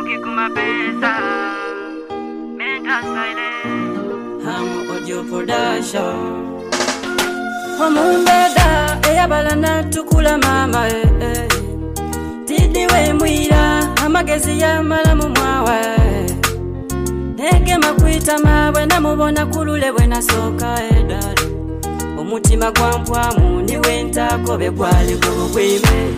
Muki kumapesa Mental silence Ham audio production Omumbeda eyabalana tukula mama Tidiwe mwira amagezi ya malamu mwawa Nege makwita mawe namubona kulule bwena soka edale Omutima gwampwamu niwe ntakobe gwali kubugwime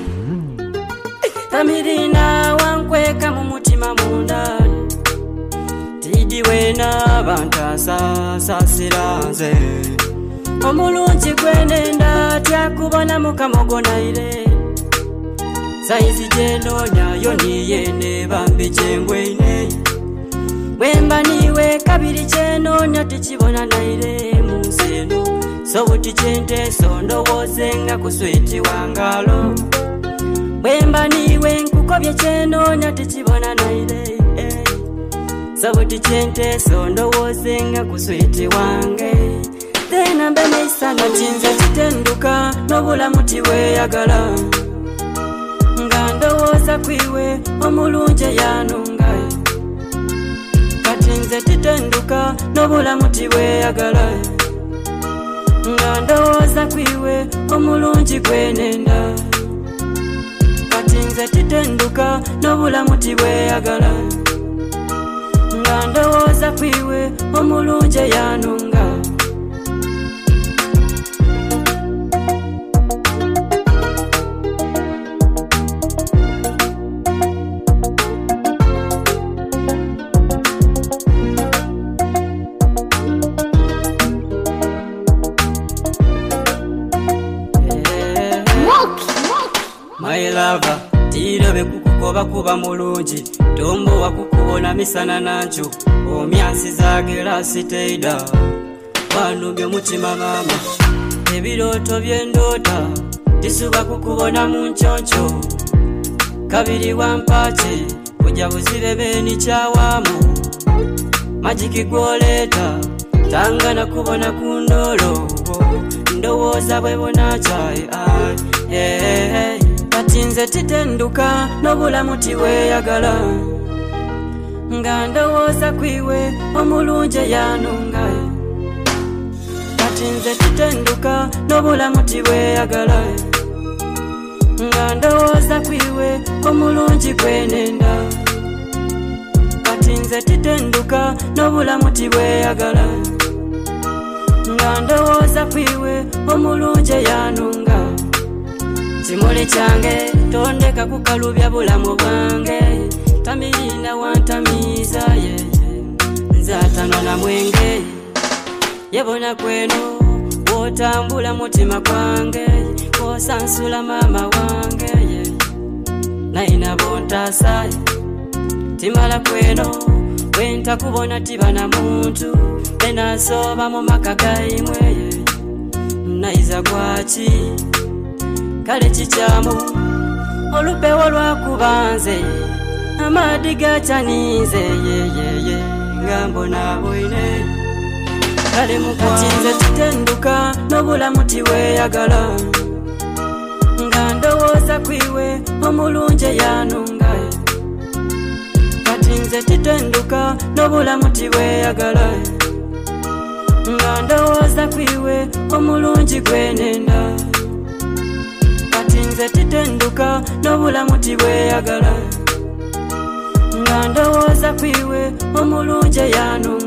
Tamirina wankweka mu mutima munda Tidiwe n'abantasa sasiranze Omulungi gwenenda tyakubona mukamogonaire Saizi jenonya yoniyene bambi jengweine Wemba niwe kabiri jenonya tikibona naire munseno Sobuti jente sondo wozenga kusweti wangalo Wemba niwe nkukobye jenonya tikibona naire Sobuti jente sondo wozenga kusweti wange Tena mbene isana chinza chitenduka Nobula muti we yagala Ngando woza kwiwe omulunje yanunga Katinze titenduka Nobula muti we yagala Ngando woza kwiwe omulunji gwenenda Katinze titenduka Nobula muti we yagala Ngando woza kwiwe omulunje yanunga My lover, tirobe kukugoba kuba mulungi Tombo wakukubona misana nancho Omyansi zagera siteida Wanubye mutima mama Ebiroto byendota Tisuba kukubona munchoncho Kabiri wampache Kuja buzibe ni chawamu Majiki gwoleta Tangana kubona kundolo Ndowoza bwebona chai hey. Katinze titenduka Nobula muti we yagala Ngando woza kwiwe omulunje yanunga Katinze titenduka Nobula muti we yagala Ngando woza kwiwe omulunji gwenenda Katinze titenduka Nobula muti we yagala Ngando woza kwiwe omulunje yanunga Simuli change tondeka kukalubya bulamu bwange Tamirina wantamiza Nzatano na mwenge Yebona kweno wotambula mutima kwange Kosansula mama wange Naina bontasa Timala kweno Wenta kubona tibana muntu Bena soba mu makagaimwe Naiza kwachi Kale chichamu Olupewo lwakubanze Amadiga chanize Ngambo na boine Kale mukatinze titenduka Nobula muti we yagala Ngando woza kwiwe omulunje yanunga Katinze titenduka Nobula muti we yagala Ngando woza kwiwe omulunji gwenenda Katinze titenduka Nobula muti we yagala Ngando woza kwiwe omulunje yanu